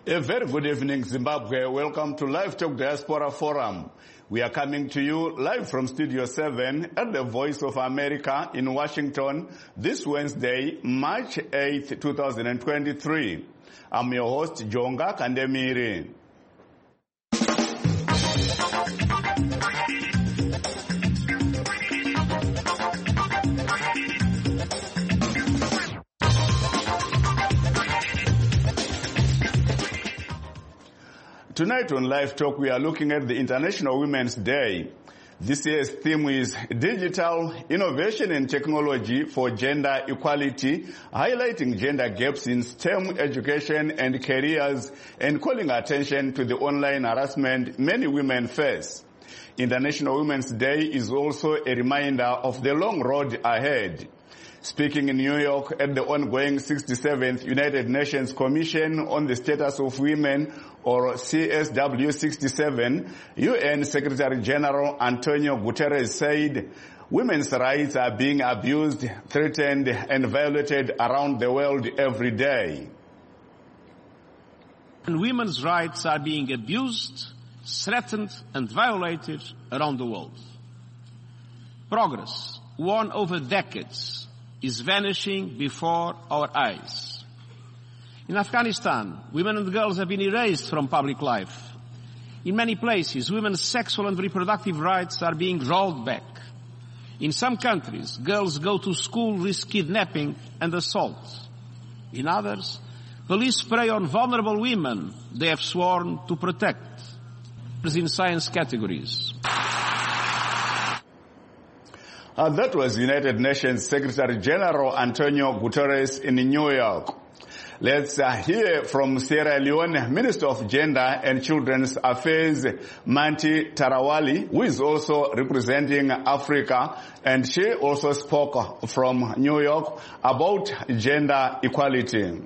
A very good evening, Zimbabwe. Welcome to Live Talk Diaspora Forum. We are coming to you live from Studio 7 at the Voice of America in Washington this Wednesday, March 8th, 2023. I'm your host, Jonga Kandemiri. Tonight on Live Talk, we are looking at the International Women's Day. This year's theme is Digital Innovation and Technology for Gender Equality, highlighting gender gaps in STEM education and careers and calling attention to the online harassment many women face. International Women's Day is also a reminder of the long road ahead. Speaking in New York at the ongoing 67th United Nations Commission on the Status of Women, or CSW67, UN Secretary General Antonio Guterres said women's rights are being abused, threatened, and violated around the world every day. And women's rights are being abused, threatened, and violated around the world. Progress, won over decades, is vanishing before our eyes. In Afghanistan, women and girls have been erased from public life. In many places, women's sexual and reproductive rights are being rolled back. In some countries, girls go to school, risk kidnapping and assault. In others, police prey on vulnerable women they have sworn to protect. In science categories. That was United Nations Secretary General Antonio Guterres in New York. Let's hear from Sierra Leone Minister of Gender and Children's Affairs, Manti Tarawali, who is also representing Africa, and she also spoke from New York about gender equality.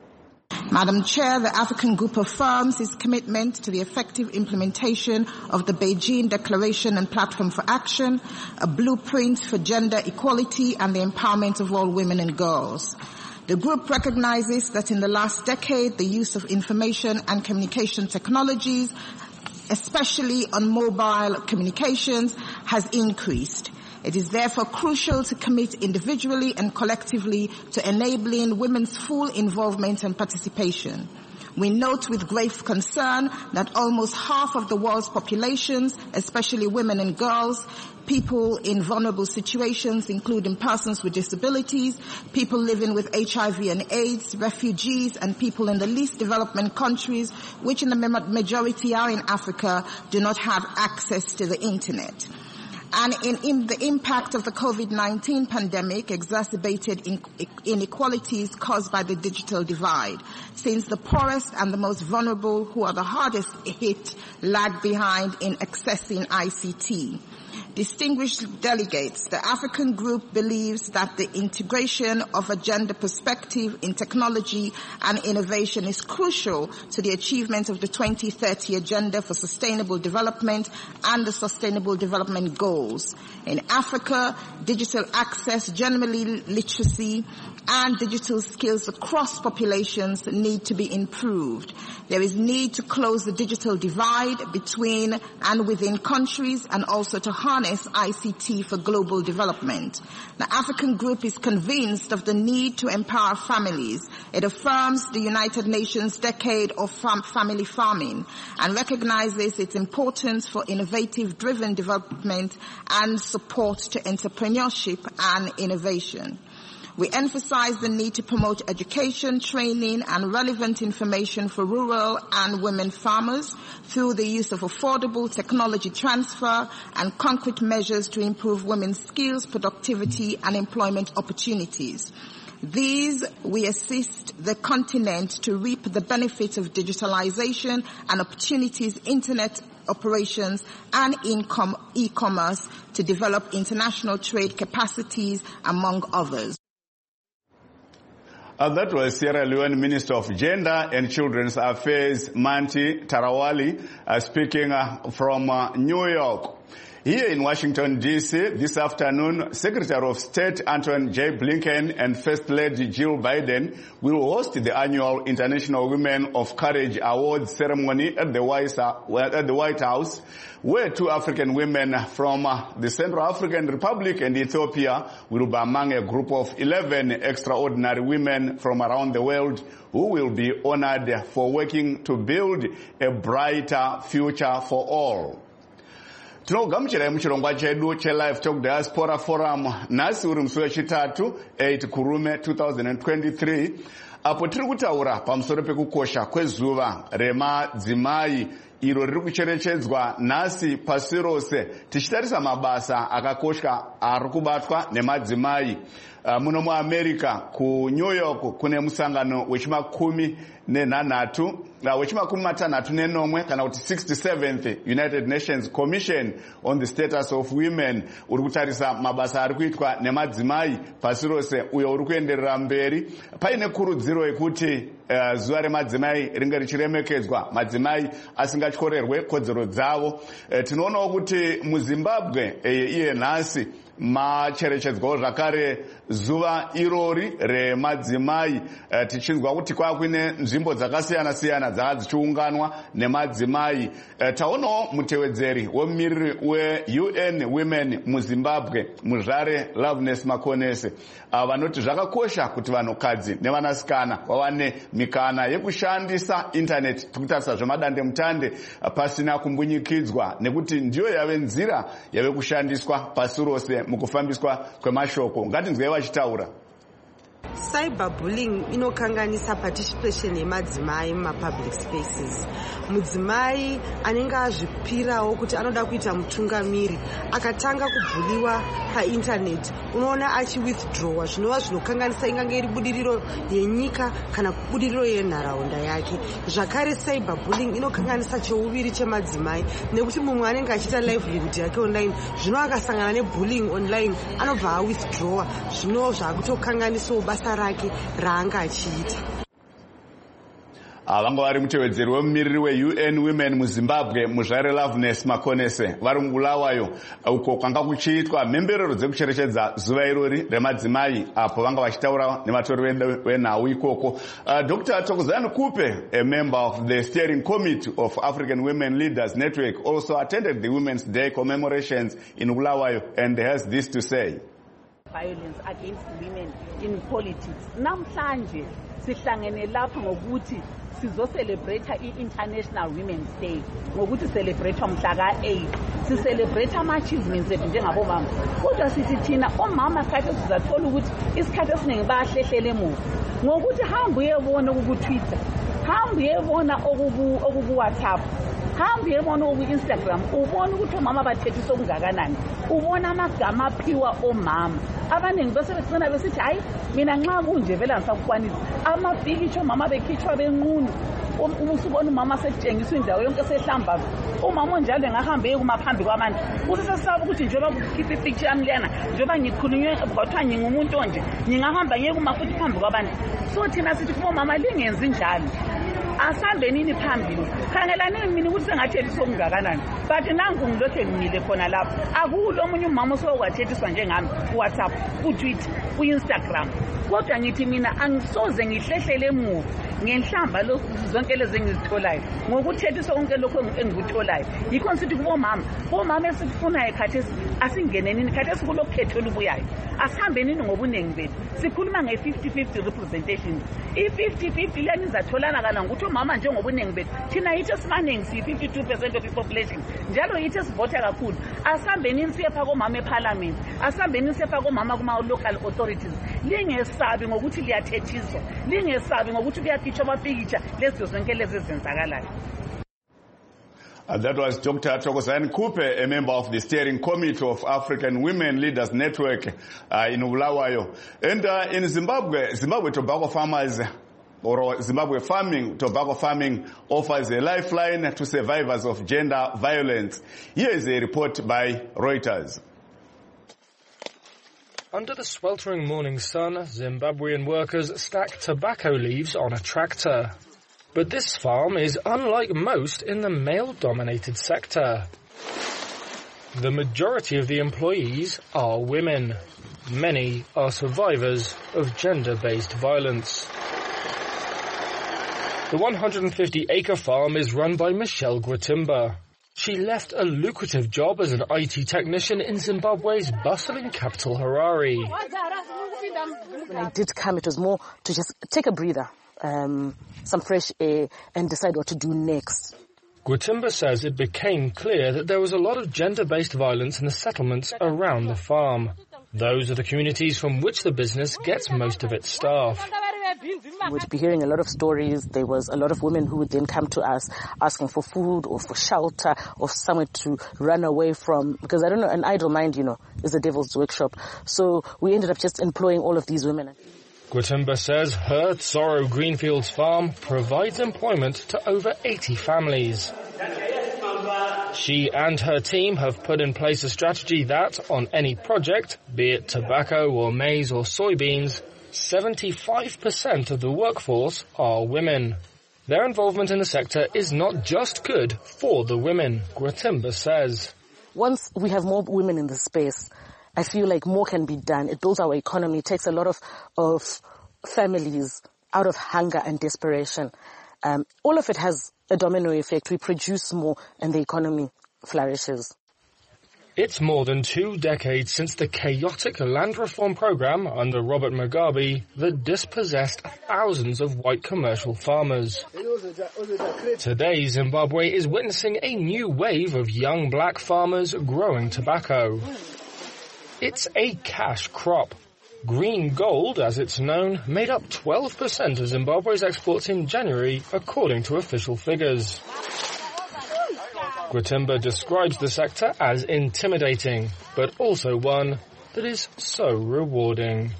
Madam Chair, the African Group affirms its commitment to the effective implementation of the Beijing Declaration and Platform for Action, a blueprint for gender equality and the empowerment of all women and girls. The group recognizes that in the last decade, the use of information and communication technologies, especially on mobile communications, has increased. It is therefore crucial to commit individually and collectively to enabling women's full involvement and participation. We note with grave concern that almost half of the world's populations, especially women and girls, people in vulnerable situations, including persons with disabilities, people living with HIV and AIDS, refugees, and people in the least developed countries, which in the majority are in Africa, do not have access to the Internet. And in the impact of the COVID-19 pandemic exacerbated inequalities caused by the digital divide, since the poorest and the most vulnerable, who are the hardest hit, lag behind in accessing ICT. Distinguished delegates, the African Group believes that the integration of a gender perspective in technology and innovation is crucial to the achievement of the 2030 Agenda for Sustainable Development and the Sustainable Development Goals. In Africa, digital access, generally literacy, and digital skills across populations need to be improved. There is need to close the digital divide between and within countries and also to harness ICT for global development. The African Group is convinced of the need to empower families. It affirms the United Nations Decade of Family Farming and recognizes its importance for innovative-driven development and support to entrepreneurship and innovation. We emphasize the need to promote education, training, and relevant information for rural and women farmers through the use of affordable technology transfer and concrete measures to improve women's skills, productivity, and employment opportunities. These, we assist the continent to reap the benefits of digitalization and opportunities, internet operations, and e-commerce to develop international trade capacities, among others. That was Sierra Leone Minister of Gender and Children's Affairs, Manti Tarawali, speaking from New York. Here in Washington, D.C., this afternoon, Secretary of State Antony J. Blinken and First Lady Jill Biden will host the annual International Women of Courage Awards ceremony at the White House, where 2 African women from the Central African Republic and Ethiopia will be among a group of 11 extraordinary women from around the world who will be honored for working to build a brighter future for all. Tinogamuchira muchirongwa chedu che-Live Talk Diaspora Forum nhasi uri musi wechitatu 8 Kurume 2023 apo tiri kutaura pamusoro pekukosha kwezuva remadzimai iro riri kucherechedzwa nhasi pasi rose tichitarisa mabasa akakosha ari kubatwa nemadzimai. Muno muAmerica kuNew York kune musangano wechimakumi matanhatu nenomwe kana kuti 67th United Nations Commission on the Status of Women uri kutarisa mabasa ari kuitwa nemadzimai pasi rose uyo uri kuenderera mberi. Paine kurudziro yekuti zuva remadzimai ringe richiremekedzwa, madzimai asingatyorerwe kodzero dzavo. Tinoonawo kuti muZimbabwe iye nhasi macherechedzwawo zvakare zuva irori remadzimai, tichinzwa kuti kwakuine nzvimbo dzakasiyana siyana dzava dzichiunganwa nemadzimai. Taonawo mutevedzeri wemumiriri weUN Women muZimbabwe, muzvare Loveness Makonese, vanoti zvakakosha kuti vanhukadzi nevanasikana vawane mikana yekushandisa intaneti, tikutarisa zvemadande mutande pasina kumbunyikidzwa, nekuti ndiyo yave nzira yave kushandiswa pasi rose mukufambiswa kwemashoko. Ngatinzwei vachitaura. Cyberbullying inokanganisa participation yemadzimai mumapublic spaces. Mudzimai anenge azvipirawo kuti anoda kuita mutungamiri akatanga kubhuliwa painternet, unoona achiwithdrawa, zvinova zvinokanganisa ingange iri budiriro yenyika kana budiriro yenharaunda yake. Zvakare cyberbullying inokanganisa cheuviri chemadzimai, nekuti mumwe anenge achiita livelihood yake online, zvino akasangana nebullying online anobva awithdrawa, zvino zvakutokanganisawo basa rake raanga achiita. Vanga vari mutevedzeri wemumiriri weUN Women muZimbabwe, muzvare Loveness Makonese, vari muBulawayo uko kwanga kuchiitwa mhemberero dzekucherechedza zuva irori remadzimai, apo vanga vachitaura nematori wenhau ikoko. Dr. Thokozani Kupe, a member of the Steering Committee of African Women Leaders Network, also attended the Women's Day commemorations in Bulawayo and has this to say. Violence against women in politics. Namhlanje sihlangene lapha ngokuthi sizocelebrate i-International Women's Day, ngokuthi celebrate mhla ka-8. Si-celebrate ama-achievements ethu njengabomama. Kodwa sithi thina omama isikhathi sizathola ukuthi isikhathi esiningi bayahlehlele emuva. Ngokuthi hamba uyebona ku-Twitter, hamba uyebona okuku-WhatsApp, hamba uyebona oku-Instagram, ubona ukuthi omama bathethiswa okungakanani, ubona amagama aphiwa omama. Abaningi bese begcina besithi hayi mina nxa kunje vela ngisakukwanisa, amapikitsho omama bekhitshwa benqunu, ubusubona umama setshengiswa indawo yonke sehlamba. Umama onjalo engahamba eyekuma-phambi kwabantu uthi sesisaba ukuthi njengoba kukhipha ipicture yami lena, njengoba ngikhulunywe kwathiwa ngingumuntu onje, ngingahamba ngiyekuma futhi phambi kwabantu. So thina sithi kubomama lingenzi njalo, asambenini phambili, khangelanini mina ukuthi sengathethiswa okungakanani. But nangu ngilokhe ngimile khona lapho, akulo omunye umama osowathethiswa njengami kuWhatsApp, kuTwitter, kuInstagram. Kodwa ngithi mina angisoze ngihlehlele emuva ngenhlamba zonke lezi engizitholayo ngokuthethiswa konke lokho engikutholayo. Yikho sithi kubomama, bomama esikufunayo khathesi asingenenini khathesi kulokhetho olubuyayo, asihambenini ngobunengi bethu. Sikhuluma nge-50-50 representation. I-50-50 leni izatholana kana ngokuthi omama njengobunengi bethu thina yithi esimaningi siyi-52% of i-population, njalo yithi esivota kakhulu. Asihambenini siye phaa komama eParliament, asihambenini siye phaa komama kuma-local authorities. Lingesabi ngokuthi liyathethiswa, lingesabi ngokuthi kuyakhitshwa amapikitsha lezo zonke lezi ezenzakalayo. That was Dr. Thokozani Kupe, a member of the Steering Committee of African Women Leaders Network in Bulawayo. And in Zimbabwe, Zimbabwe tobacco farmers or Zimbabwe tobacco farming offers a lifeline to survivors of gender violence. Here is a report by Reuters. Under the sweltering morning sun, Zimbabwean workers stack tobacco leaves on a tractor. But this farm is unlike most in the male-dominated sector. The majority of the employees are women. Many are survivors of gender-based violence. The 150-acre farm is run by Michelle Gwitimba. She left a lucrative job as an IT technician in Zimbabwe's bustling capital, Harare. When I did come, it was more to just take a breather, some fresh air, and decide what to do next. Gwitimba says it became clear that there was a lot of gender-based violence in the settlements around the farm. Those are the communities from which the business gets most of its staff. We would be hearing a lot of stories. There was a lot of women who would then come to us asking for food or for shelter or somewhere to run away from. Because I don't know, an idle mind, is the devil's workshop. So we ended up just employing all of these women. Gwitimba says her Tsoro Greenfields farm provides employment to over 80 families. She and her team have put in place a strategy that, on any project, be it tobacco or maize or soybeans, 75% of the workforce are women. Their involvement in the sector is not just good for the women, Gwitimba says. Once we have more women in the space, I feel like more can be done. It builds our economy. It takes a lot of families out of hunger and desperation. All of it has a domino effect. We produce more and the economy flourishes. It's more than 2 decades since the chaotic land reform program under Robert Mugabe that dispossessed thousands of white commercial farmers. Today, Zimbabwe is witnessing a new wave of young black farmers growing tobacco. It's a cash crop. Green gold, as it's known, made up 12% of Zimbabwe's exports in January, according to official figures. Gwitimba describes the sector as intimidating, but also one that is so rewarding.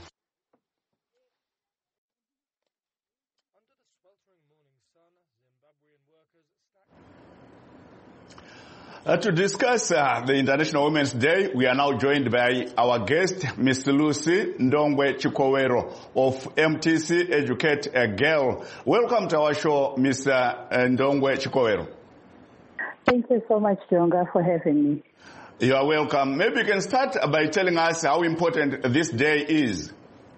To discuss the International Women's Day, we are now joined by our guest, Ms. Lucy Ndongwe Chikowero of MTC Educate a Girl. Welcome to our show, Ms. Ndongwe Chikowero. Thank you so much, Jonga, for having me. You are welcome. Maybe you can start by telling us how important this day is.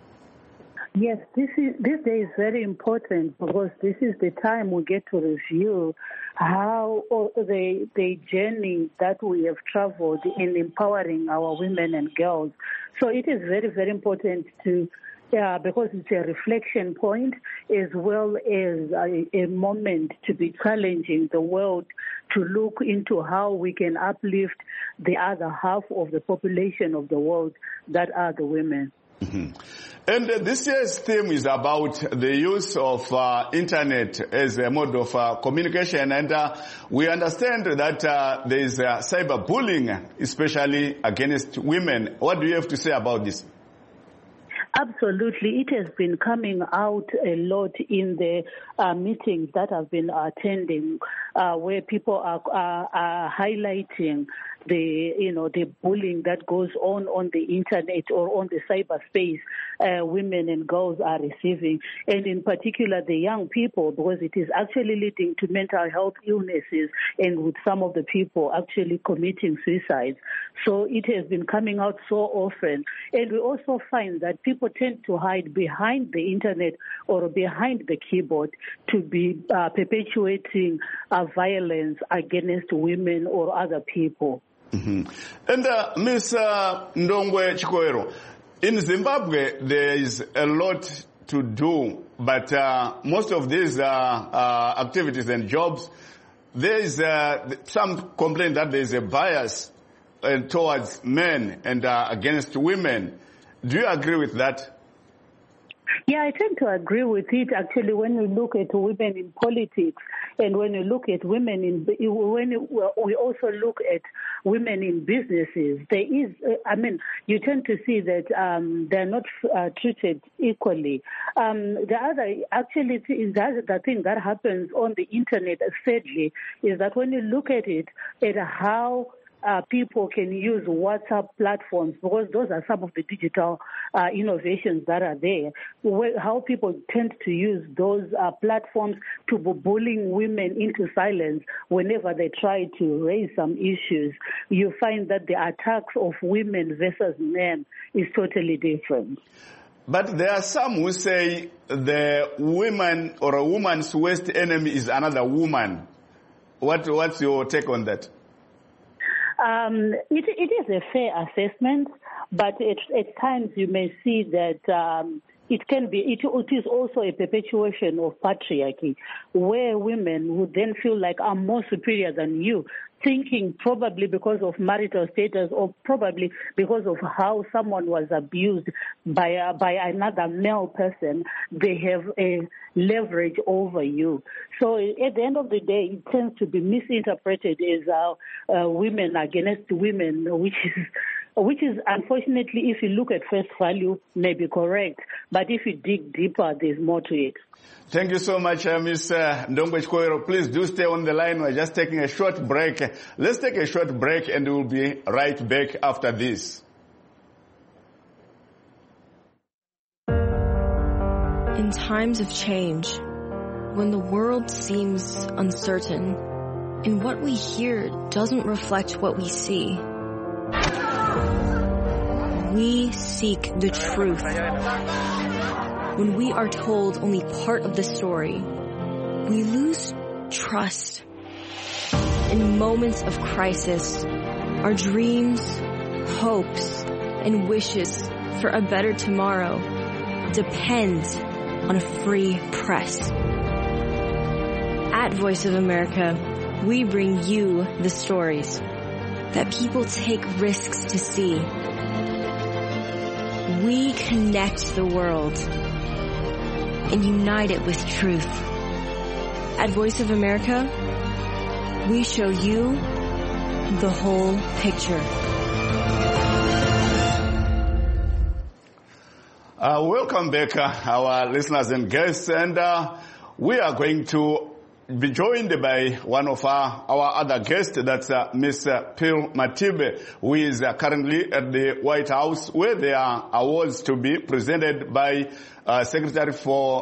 Yes, this day is very important because this is the time we get to review how the journey that we have traveled in empowering our women and girls. So it is very, very important because it's a reflection point as well as a moment to be challenging the world to look into how we can uplift the other half of the population of the world that are the women. Mm-hmm. And this year's theme is about the use of internet as a mode of communication, and we understand that there is cyberbullying, especially against women. What do you have to say about this? Absolutely. It has been coming out a lot in the meetings that I've been attending, where people are highlighting the bullying that goes on the internet or on the cyberspace women and girls are receiving, and in particular the young people, because it is actually leading to mental health illnesses and with some of the people actually committing suicides. So it has been coming out so often, and we also find that people tend to hide behind the internet or behind the keyboard to be perpetuating violence against women or other people. Mm-hmm. And Ms. Ndongwe Chikowero, in Zimbabwe there is a lot to do, but most of these activities and jobs, there is some complaint that there is a bias towards men and against women. Do you agree with that? Yeah, I tend to agree with it. Actually, when we look at women in politics and when we look at women we also look at women in businesses, there is, you tend to see that they're not treated equally. The thing that happens on the internet, sadly, is that when you look at it, at how people can use WhatsApp platforms, because those are some of the digital innovations that are there. How people tend to use those platforms to be bullying women into silence whenever they try to raise some issues. You find that the attacks of women versus men is totally different. But there are some who say the woman or a woman's worst enemy is another woman. What's your take on that? It is a fair assessment, but at times you may see that it is also a perpetuation of patriarchy, where women would then feel like, I'm more superior than you, thinking probably because of marital status or probably because of how someone was abused by another male person, they have a leverage over you. So at the end of the day, it tends to be misinterpreted as women against women, which is unfortunately, if you look at face value, may be correct. But if you dig deeper, there's more to it. Thank you so much, Ms. Ndongwe Chikoero. Please do stay on the line. We're just taking a short break. Let's take a short break and we'll be right back after this. In times of change, when the world seems uncertain and what we hear doesn't reflect what we see, we seek the truth. When we are told only part of the story, we lose trust. In moments of crisis, our dreams, hopes, and wishes for a better tomorrow depend on a free press. At Voice of America, we bring you the stories that people take risks to see. We connect the world and unite it with truth. At Voice of America, we show you the whole picture. Welcome back, our listeners and guests, and we are going to be joined by one of our other guests, that's Ms. Pearl Matibe, who is currently at the White House, where there are awards to be presented by Secretary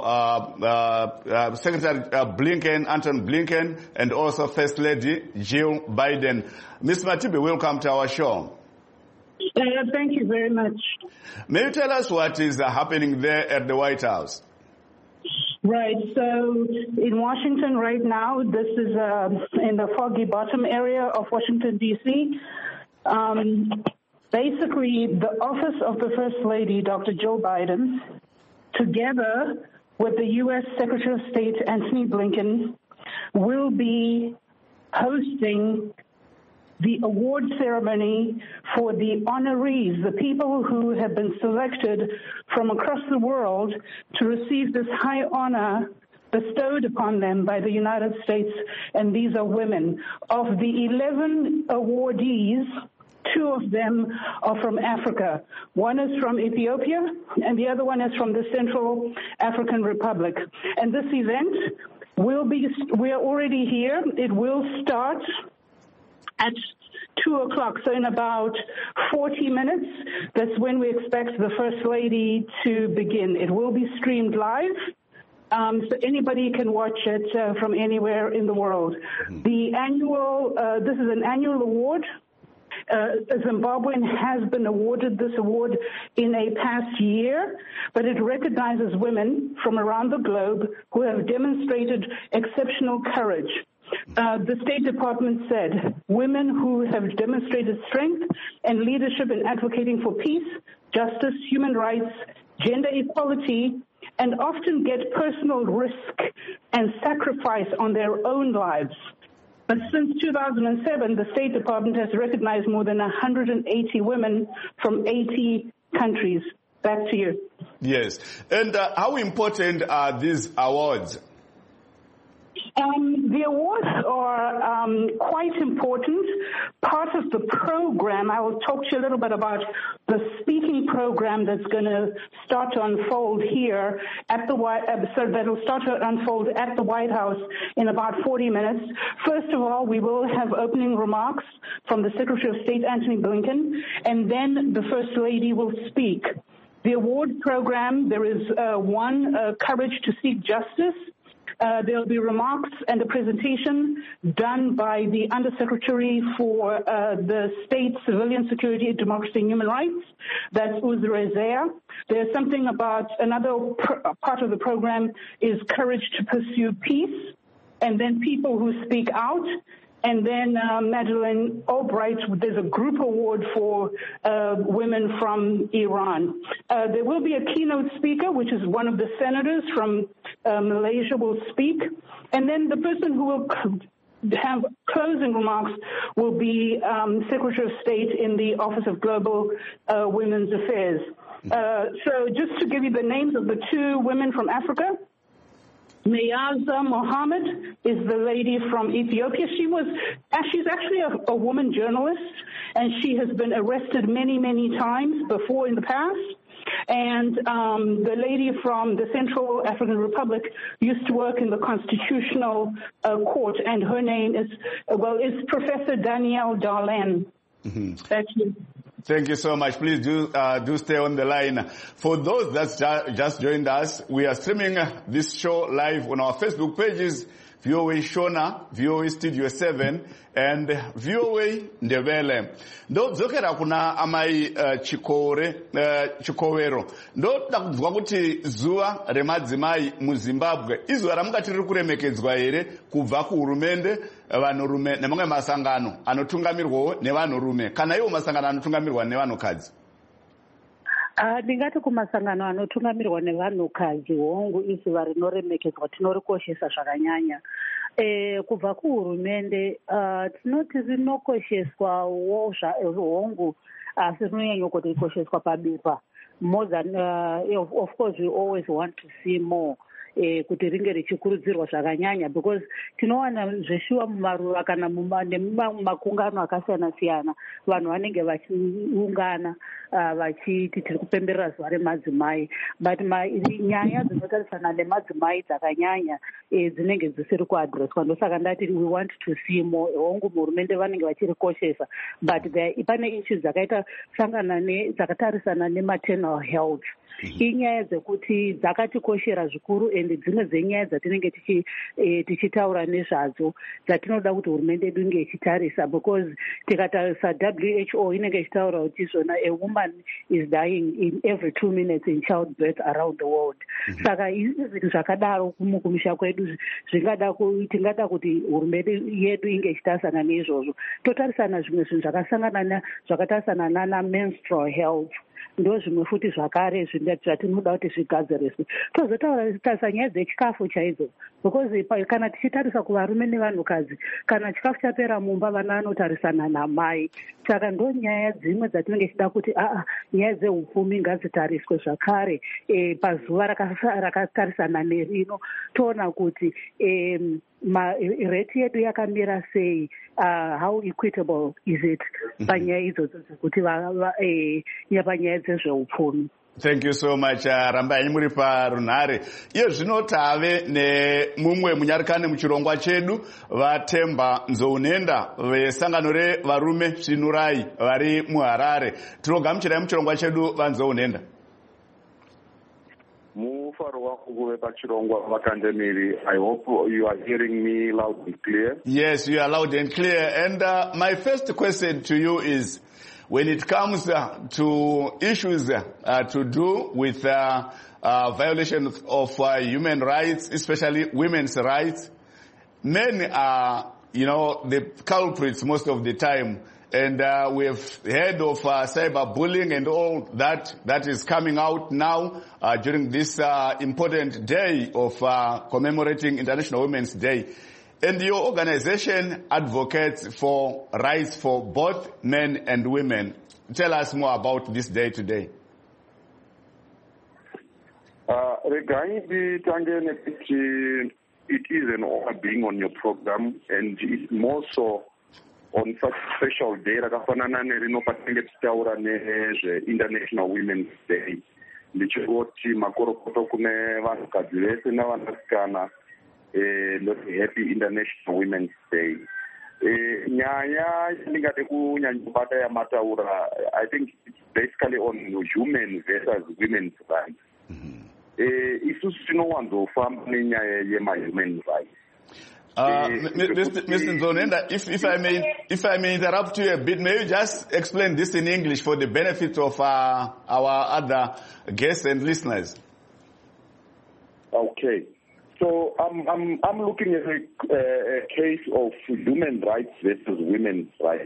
Blinken, Anton Blinken, and also First Lady Jill Biden. Ms. Matibe, welcome to our show. Thank you very much. May you tell us what is happening there at the White House? Right. So in Washington right now, this is in the Foggy Bottom area of Washington, D.C. Basically, the office of the First Lady, Dr. Jill Biden, together with the U.S. Secretary of State, Antony Blinken, will be hosting the award ceremony for the honorees, the people who have been selected from across the world to receive this high honor bestowed upon them by the United States, and these are women. Of the 11 awardees, 2 of them are from Africa. One is from Ethiopia, and the other one is from the Central African Republic. And this event we are already here. It will start at 2 o'clock, so in about 40 minutes, that's when we expect the First Lady to begin. It will be streamed live, so anybody can watch it from anywhere in the world. The annual, this is an annual award. Zimbabwean has been awarded this award in a past year, but it recognizes women from around the globe who have demonstrated exceptional courage. The State Department said women who have demonstrated strength and leadership in advocating for peace, justice, human rights, gender equality, and often get personal risk and sacrifice on their own lives. But since 2007, the State Department has recognized more than 180 women from 80 countries. Back to you. Yes. And how important are these awards? The awards are quite important. Part of the program, I will talk to you a little bit about the speaking program that's going to start to unfold here at the that will start to unfold at the White House in about 40 minutes. First of all, we will have opening remarks from the Secretary of State, Antony Blinken, and then the First Lady will speak. The award program, there is one, Courage to Seek Justice. There'll be remarks and a presentation done by the Undersecretary for the State Civilian Security, Democracy and Human Rights. That's Uzra Zaya. There's something about another part of the program is Courage to Pursue Peace, and then people who speak out. And then Madeleine Albright, there's a group award for women from Iran. There will be a keynote speaker, which is one of the senators from Malaysia will speak. And then the person who will have closing remarks will be Secretary of State in the Office of Global Women's Affairs. So just to give you the names of the two women from Africa, Meyaza Mohammed is the lady from Ethiopia. She's actually a woman journalist, and she has been arrested many, many times before in the past. And the lady from the Central African Republic used to work in the Constitutional Court, and her name is Professor Danielle Darlan. Mm-hmm. Thank you. Thank you so much. Please do stay on the line. For those that just joined us, we are streaming this show live on our Facebook pages, VOA Shona, VOA Studio 7, and VOA Ndebele. Ndodzokera kuna amai Chikowero. Ndoda kunzwa kuti zuwa remadzimai muZimbabwe izuva ramungati riri kuremekedzwa here kubva kuhurumende, vanhurume nemamwe masangano anotungamirwawo nevanhurume, kana iwo masangano anotungamirwa nevanhukadzi? Ndingati kumasangano anotungamirwa nevanhukadzi hongu izuva rinoremekedzwa, tinorikoshesa zvakanyanya. Kubva kuhurumende tinoti rinokosheswawo hongu, asi rinonyanya kuti rikosheswa pabepa. More than, of course, we always want to see more. Kuti ringe richikurudzirwa zvakanyanya, because tinowana zveshuwa mumaruva kana nemumakungano akasiyana siyana, vanhu vanenge vachiungana vachiti tiri kupemberera zuva remadzimai, but nyaya dzinotarisana nemadzimai dzakanyanya dzinenge dzisiri kuadreswa. Ndosaka ndati we want to see more. Hongu muhurumende vanenge vachirikoshesa, but pane issues dzakatarisana nematernal health. Inyaya dzekuti dzakatikoshera zvikuru, ende dzimwe dzenyaya dzatinenge tichitaura nezvadzo dzatinoda kuti hurumende yedu inge ichitarisa, because tikatarisa WHO inenge ichitaura kuti zvona a woman is dying in every 2 minutes in childbirth around the world. Saka izvinhu zvakadaro kumusha kwedu tingada kuti hurumende yedu inge ichitarisana neizvozvo. Totarisana zvimwe zvinhu zvakatarisana nana menstrual health. Ndo zvimwe futi zvakare zvatinoda kuti zvigadziriswe. Tozotarisa nyaya dzechikafu chaidzo, because kana tichitarisa kuvarume nevanhukadzi, kana chikafu chapera mumba vana vanotarisana namai. Saka ndo nyaya dzimwe dzatinenge tichida kuti nyaya dzeupfumi ngadzitariswe zvakare pazuva rakatarisana nerino, toona kuti rate yedu yakamira sei, how equitable is it panyaya idzodzo dzekuti panyaya dzezveupfumi. Thank you so much. Rambai muri parunhare. Iye zvino tave nemumwe munyarikane muchirongwa chedu, Vatemba Nzounenda vesangano revarume Svinurai vari muHarare. Tinogamuchirai muchirongwa chedu vaNzounenda. Mufaro wako kuve pachirongwa vakandemiri. I hope you are hearing me loud and clear. Yes, you are loud and clear. And my first question to you is, when it comes to issues to do with violation of human rights, especially women's rights, men are, the culprits most of the time. And we have heard of cyberbullying and all that is coming out now during this important day of commemorating International Women's Day. And your organization advocates for rights for both men and women. Tell us more about this day today. Regai tange nekuti it is an honor being on your program, and it's more so on such a special day. International Women's Day. Ndichoti makorokoto kune vanhukadzi vese navanasikana happy International Women's Day. Nyaya ndingade kunyanyobata yamataura, I think it's basically on human versus women's rights. Isusu tinowanzofamba nenyaya yema-human rights. Mr. Nzonenda, if I may interrupt you a bit, may you just explain this in English for the benefit of our other guests and listeners? Okay. So I'm looking at a case of human rights versus women's rights.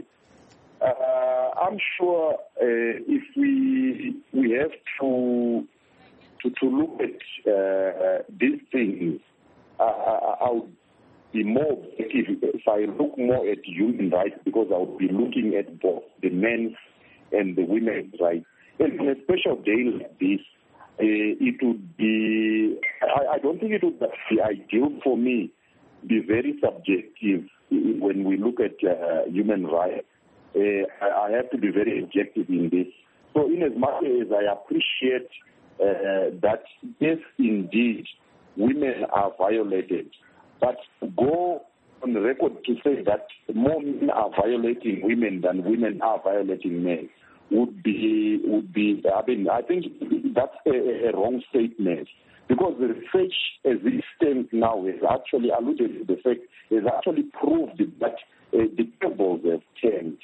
I'm sure if we have to look at these things, I would be more objective if I look more at human rights, because I would be looking at both the men's and the women's rights. And on a special day like this, it would be, I don't think it would be ideal for me, be very subjective when we look at human rights. I have to be very objective in this. So in as much as I appreciate that, yes, indeed, women are violated, but go on the record to say that more men are violating women than women are violating men would be. I mean, I think that's a wrong statement, because the research as it stands now has actually alluded to the fact, has actually proved that the tables have changed.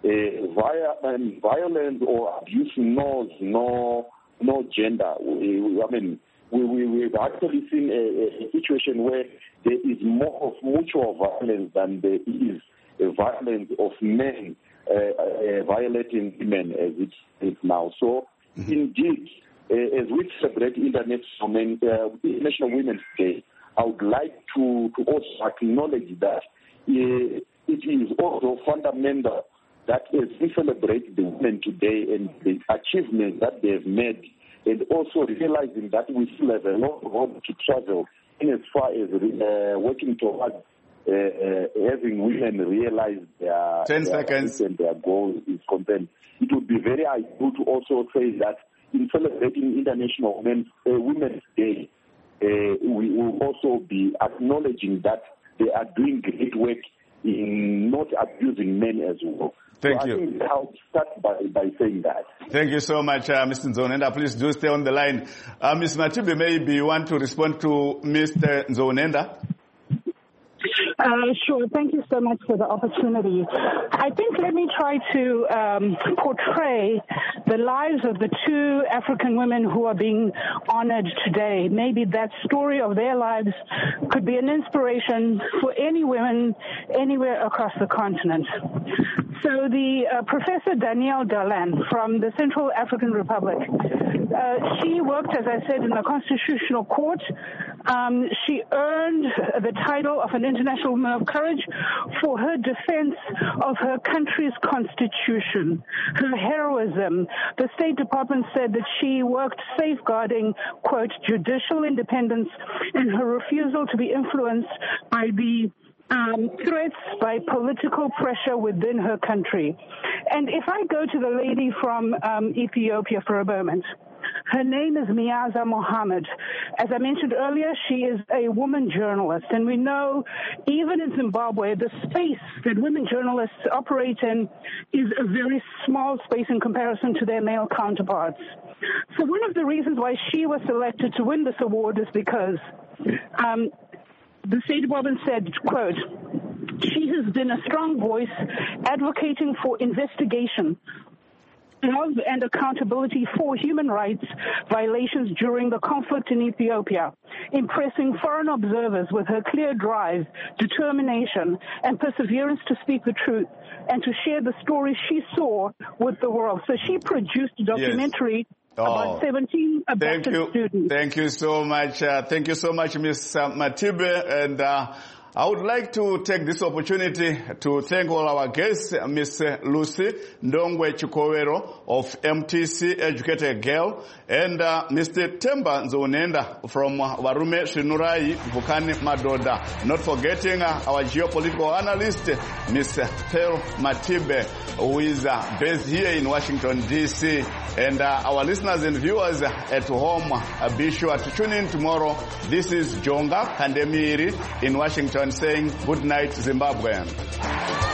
Violence or abuse knows no gender. I mean, we've actually seen a situation where there is more of mutual violence than there is a violence of men violating women as it is now. So, indeed, as we celebrate International Women's Day, I would like to also acknowledge that it is also fundamental that as we celebrate the women today and the achievements that they have made, and also realizing that we still have a long road to travel in as far as working towards having women realize their 10 seconds and their goals is concerned. It would be very ideal to also say that in celebrating International Women's Day, we will also be acknowledging that they are doing great work in not abusing men as well. Thank you. I think I'll start by saying that. Thank you so much, Mr. Nzonenda. Please do stay on the line. Ms. Matibe, maybe you want to respond to Mr. Nzonenda? Sure. Thank you so much for the opportunity. I think let me try to portray the lives of the two African women who are being honored today. Maybe that story of their lives could be an inspiration for any women anywhere across the continent. So the Professor Danielle Dalan from the Central African Republic, she worked, as I said, in the Constitutional Court. She earned the title of an International Woman of Courage for her defense of her country's constitution, her heroism. The State Department said that she worked safeguarding, quote, judicial independence and her refusal to be influenced by the threats by political pressure within her country. And if I go to the lady from Ethiopia for a moment, her name is Miaza Mohammed. As I mentioned earlier, she is a woman journalist, and we know even in Zimbabwe, the space that women journalists operate in is a very small space in comparison to their male counterparts. So one of the reasons why she was selected to win this award is because the State Department said, quote, she has been a strong voice advocating for investigation of and accountability for human rights violations during the conflict in Ethiopia, impressing foreign observers with her clear drive, determination, and perseverance to speak the truth and to share the stories she saw with the world. So she produced a documentary about 17 abducted students. Thank you so much. Thank you so much, Ms. Matibe. And I would like to take this opportunity to thank all our guests, Ms. Lucy Ndongwe Chikowero of MTC Educated Girl, and Mr. Temba Nzonenda from Warume Shinurai Vukani Madoda. Not forgetting our geopolitical analyst, Ms. Pearl Matibe, who is based here in Washington, D.C. And our listeners and viewers at home, be sure to tune in tomorrow. This is Jonga Kandemiri in Washington saying good night, Zimbabwean.